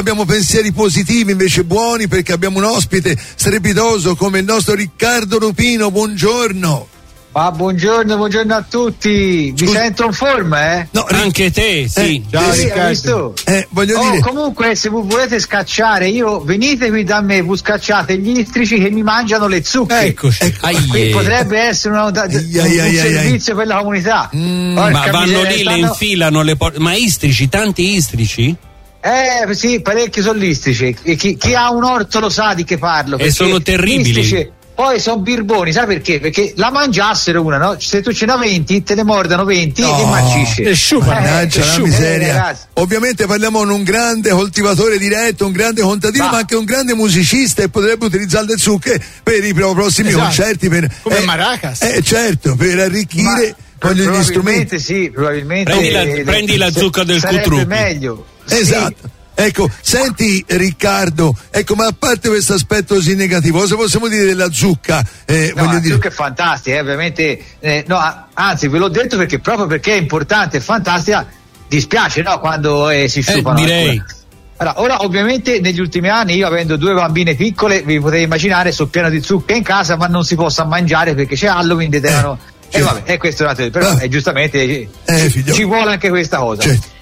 abbiamo pensieri positivi, invece buoni, perché abbiamo un ospite strepitoso come il nostro Riccardo Rupino. Buongiorno. Ma buongiorno a tutti. Vi sento in forma, eh? No, anche te, sì. Ciao, Riccardo. Voglio dire. Comunque, se voi volete scacciare, venite qui da me, voi scacciate gli istrici che mi mangiano le zucche. Eccoci. Potrebbe essere un servizio per la comunità. Ma vanno lì, le infilano le ma istrici, tanti istrici? Sì, parecchi sono listrici. Chi ha un orto lo sa di che parlo. E sono terribili. Poi sono birboni, sai perché? Perché la mangiassero una, no? Se tu ce n'ha 20, te ne mordano 20 e marcisce. Mannaggia la miseria. Ovviamente parliamo di un grande coltivatore diretto, un grande contadino, ma anche un grande musicista, e potrebbe utilizzare le zucche per i prossimi concerti. Come maracas. Certo, per arricchire gli strumenti. Sì, probabilmente. Prendi la zucca del sarebbe meglio. Esatto. Sì. Ecco, senti Riccardo, ma a parte questo aspetto così negativo, cosa possiamo dire della zucca? La zucca è fantastica, ovviamente, anzi ve l'ho detto proprio perché è importante, è fantastica, dispiace, no, quando si sciupano. Direi. Ora ovviamente negli ultimi anni, io avendo 2 bambine piccole, vi potete immaginare, sono pieno di zucca in casa, ma non si possa mangiare perché c'è Halloween, devono... vabbè, questo è un altro, però giustamente ci vuole anche questa cosa. Certo.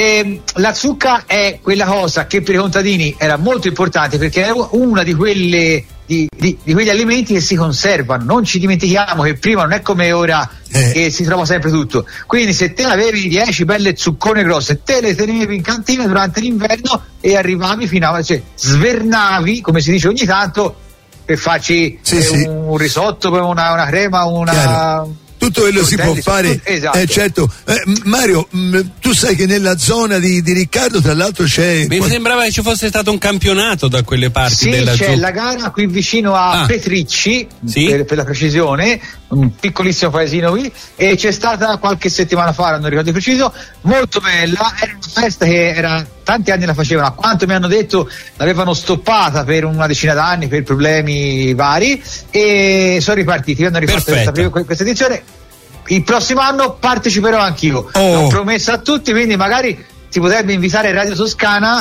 La zucca è quella cosa che per i contadini era molto importante, perché è una di quelle di quegli alimenti che si conservano. Non ci dimentichiamo che prima non è come ora che si trova sempre tutto. Quindi se te avevi 10 belle zuccone grosse, te le tenevi in cantina durante l'inverno e arrivavi fino a svernavi, come si dice ogni tanto, per farci un risotto, una crema, tutto quello si può fare. Esatto. Certo. Mario, tu sai che nella zona di Riccardo, tra l'altro, c'è. Mi sembrava che ci fosse stato un campionato da quelle parti della c'è la gara qui vicino a Petricci, per la precisione, un piccolissimo paesino qui, e c'è stata qualche settimana fa, non ricordo di preciso, molto bella. Era una festa che tanti anni la facevano, a quanto mi hanno detto l'avevano stoppata per una decina d'anni per problemi vari, e sono ripartiti, hanno rifatto questa edizione. Il prossimo anno parteciperò anch'io, l'ho promesso a tutti, quindi magari si potrebbe invitare Radio Toscana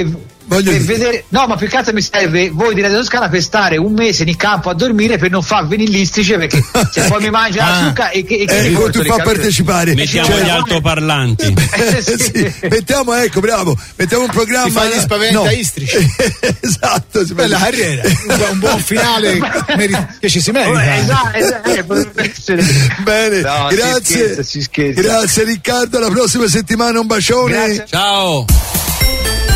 per vedere. No, ma più che altro mi serve voi di Radio Toscana per stare un mese in campo a dormire, per non far venire l'istrice, perché se poi mi mangia la zucca e che tu fa partecipare. Mettiamo gli altoparlanti. Mettiamo un programma. Si fa gli spaventa istrici. Esatto, bella carriera, un buon finale che ci si merita. Bene, grazie. Si scherza. Grazie Riccardo, alla prossima settimana, un bacione. Ciao.